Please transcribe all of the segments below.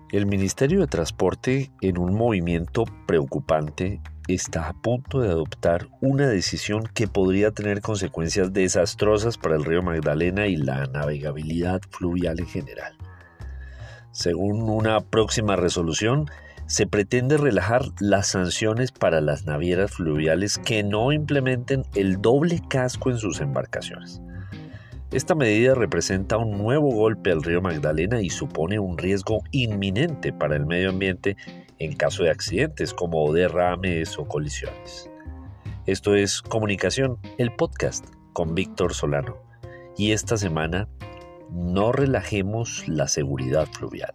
El Ministerio de Transporte, en un movimiento preocupante, está a punto de adoptar una decisión que podría tener consecuencias desastrosas para el río Magdalena y la navegabilidad fluvial en general. Según una próxima resolución, se pretende relajar las sanciones para las navieras fluviales que no implementen el doble casco en sus embarcaciones. Esta medida representa un nuevo golpe al río Magdalena y supone un riesgo inminente para el medio ambiente en caso de accidentes como derrames o colisiones. Esto es Comunicación, el podcast con Víctor Solano. Y esta semana, no relajemos la seguridad fluvial.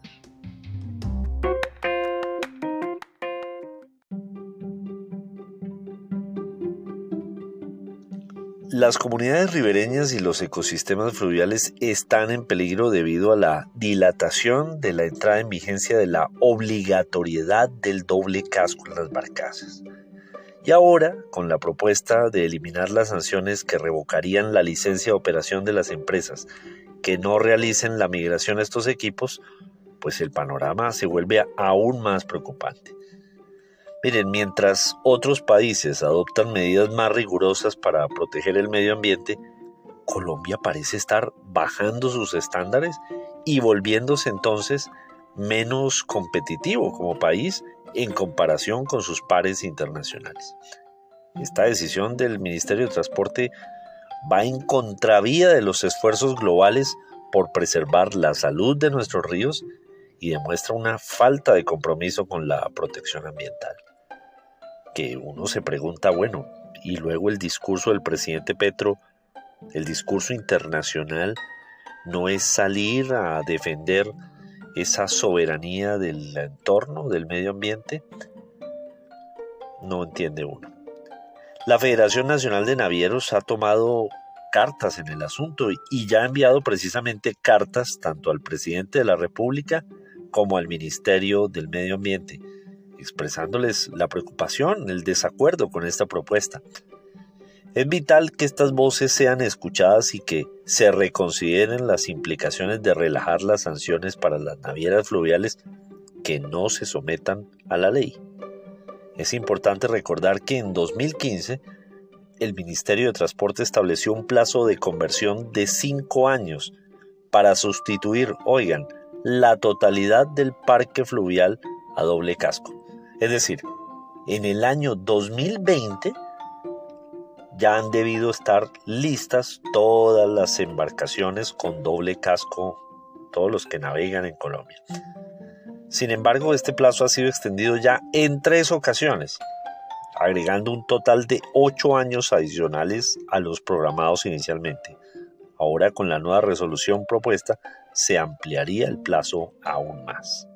Las comunidades ribereñas y los ecosistemas fluviales están en peligro debido a la dilatación de la entrada en vigencia de la obligatoriedad del doble casco en las barcazas. Y ahora, con la propuesta de eliminar las sanciones que revocarían la licencia de operación de las empresas que no realicen la migración a estos equipos, pues el panorama se vuelve aún más preocupante. Miren, mientras otros países adoptan medidas más rigurosas para proteger el medio ambiente, Colombia parece estar bajando sus estándares y volviéndose entonces menos competitivo como país en comparación con sus pares internacionales. Esta decisión del Ministerio de Transporte va en contravía de los esfuerzos globales por preservar la salud de nuestros ríos y demuestra una falta de compromiso con la protección ambiental. Que uno se pregunta, bueno, y luego el discurso del presidente Petro, el discurso internacional, ¿no es salir a defender esa soberanía del entorno, del medio ambiente? No entiende uno. La Federación Nacional de Navieros ha tomado cartas en el asunto y ya ha enviado precisamente cartas tanto al presidente de la República como al Ministerio del Medio Ambiente, expresándoles la preocupación, el desacuerdo con esta propuesta. Es vital que estas voces sean escuchadas y que se reconsideren las implicaciones de relajar las sanciones para las navieras fluviales que no se sometan a la ley. Es importante recordar que en 2015 el Ministerio de Transporte estableció un plazo de conversión de 5 años para sustituir, la totalidad del parque fluvial a doble casco. Es decir, en el año 2020 ya han debido estar listas todas las embarcaciones con doble casco, todos los que navegan en Colombia. Sin embargo, este plazo ha sido extendido ya en 3 ocasiones, agregando un total de 8 años adicionales a los programados inicialmente. Ahora, con la nueva resolución propuesta, se ampliaría el plazo aún más.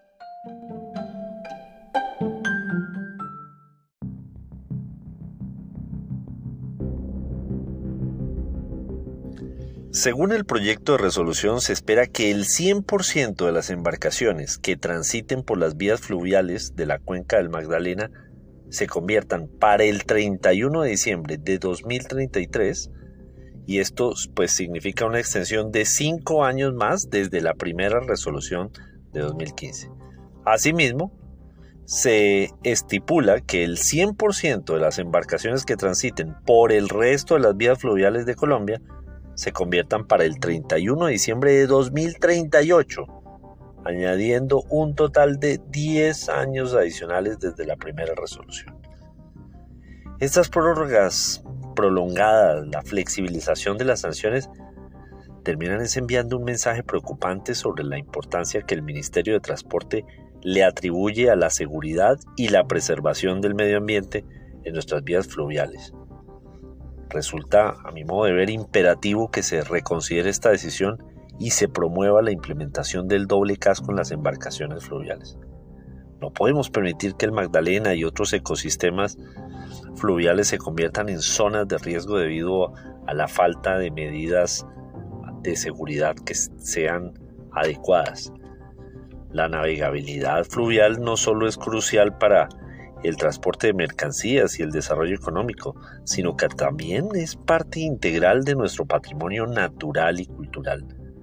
Según el proyecto de resolución, se espera que el 100% de las embarcaciones que transiten por las vías fluviales de la cuenca del Magdalena se conviertan para el 31 de diciembre de 2033, y esto pues significa una extensión de 5 años más desde la primera resolución de 2015. Asimismo, se estipula que el 100% de las embarcaciones que transiten por el resto de las vías fluviales de Colombia se conviertan para el 31 de diciembre de 2038, añadiendo un total de 10 años adicionales desde la primera resolución. Estas prórrogas prolongadas, la flexibilización de las sanciones, terminan enviando un mensaje preocupante sobre la importancia que el Ministerio de Transporte le atribuye a la seguridad y la preservación del medio ambiente en nuestras vías fluviales. Resulta, a mi modo de ver, imperativo que se reconsidere esta decisión y se promueva la implementación del doble casco en las embarcaciones fluviales. No podemos permitir que el Magdalena y otros ecosistemas fluviales se conviertan en zonas de riesgo debido a la falta de medidas de seguridad que sean adecuadas. La navegabilidad fluvial no solo es crucial para el transporte de mercancías y el desarrollo económico, sino que también es parte integral de nuestro patrimonio natural y cultural.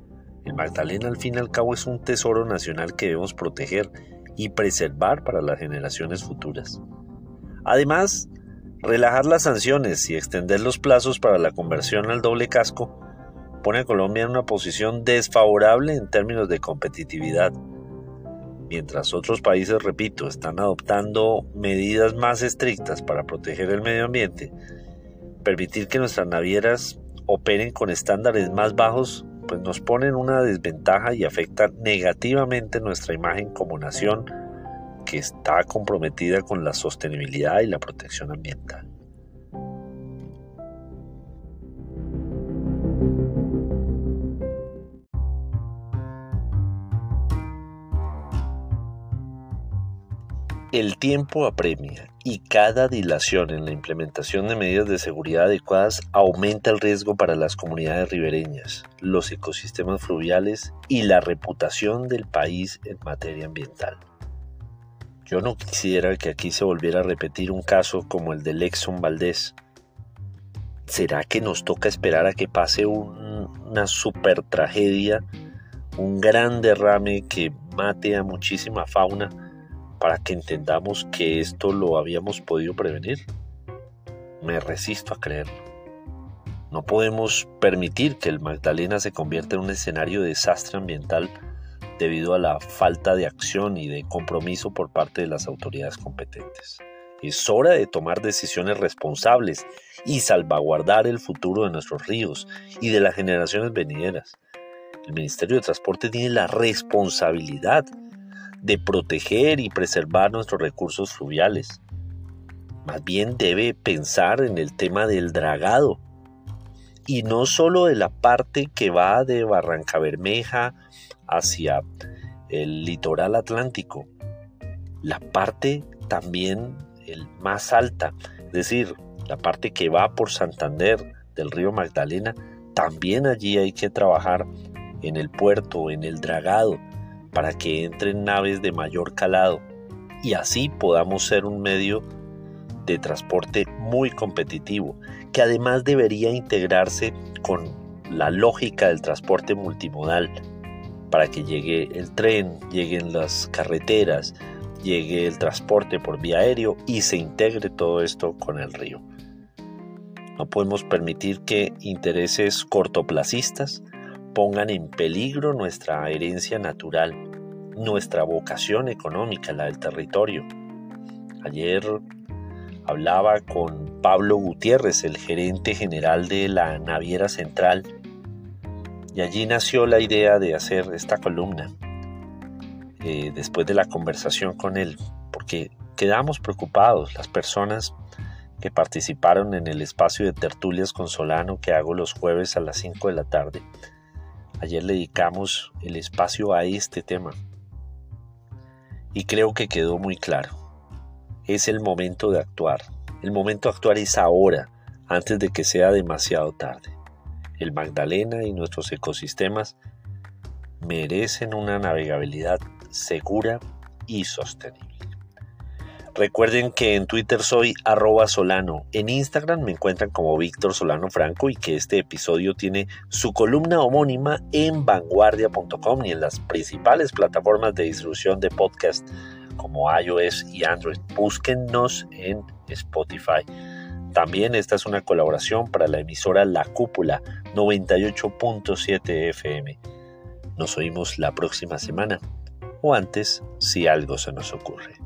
El Magdalena al fin y al cabo es un tesoro nacional que debemos proteger y preservar para las generaciones futuras. Además, relajar las sanciones y extender los plazos para la conversión al doble casco pone a Colombia en una posición desfavorable en términos de competitividad. Mientras otros países, repito, están adoptando medidas más estrictas para proteger el medio ambiente, permitir que nuestras navieras operen con estándares más bajos, pues nos pone en una desventaja y afecta negativamente nuestra imagen como nación que está comprometida con la sostenibilidad y la protección ambiental. El tiempo apremia y cada dilación en la implementación de medidas de seguridad adecuadas aumenta el riesgo para las comunidades ribereñas, los ecosistemas fluviales y la reputación del país en materia ambiental. Yo no quisiera que aquí se volviera a repetir un caso como el del Exxon Valdez. ¿Será que nos toca esperar a que pase una super tragedia, un gran derrame que mate a muchísima fauna, para que entendamos que esto lo habíamos podido prevenir? Me resisto a creerlo. No podemos permitir que el Magdalena se convierta en un escenario de desastre ambiental debido a la falta de acción y de compromiso por parte de las autoridades competentes. Es hora de tomar decisiones responsables y salvaguardar el futuro de nuestros ríos y de las generaciones venideras. El Ministerio de Transporte tiene la responsabilidad de proteger y preservar nuestros recursos fluviales. Más bien debe pensar en el tema del dragado, y no solo de la parte que va de Barrancabermeja hacia el litoral atlántico, la parte también más alta, es decir, la parte que va por Santander del río Magdalena. También allí hay que trabajar en el puerto, en el dragado, para que entren naves de mayor calado y así podamos ser un medio de transporte muy competitivo, que además debería integrarse con la lógica del transporte multimodal, para que llegue el tren, lleguen las carreteras, llegue el transporte por vía aéreo y se integre todo esto con el río. No podemos permitir que intereses cortoplacistas pongan en peligro nuestra herencia natural, nuestra vocación económica, la del territorio. Ayer hablaba con Pablo Gutiérrez, el gerente general de la Naviera Central, y allí nació la idea de hacer esta columna. Después de la conversación con él, porque quedamos preocupados, las personas que participaron en el espacio de tertulias con Solano que hago los jueves a las 5 de la tarde. Ayer le dedicamos el espacio a este tema y creo que quedó muy claro. Es el momento de actuar. El momento de actuar es ahora, antes de que sea demasiado tarde. El Magdalena y nuestros ecosistemas merecen una navegabilidad segura y sostenible. Recuerden que en Twitter soy @Solano, en Instagram me encuentran como Víctor Solano Franco y que este episodio tiene su columna homónima en vanguardia.com y en las principales plataformas de distribución de podcast como iOS y Android. Búsquennos en Spotify. También esta es una colaboración para la emisora La Cúpula 98.7 FM. Nos oímos la próxima semana o antes si algo se nos ocurre.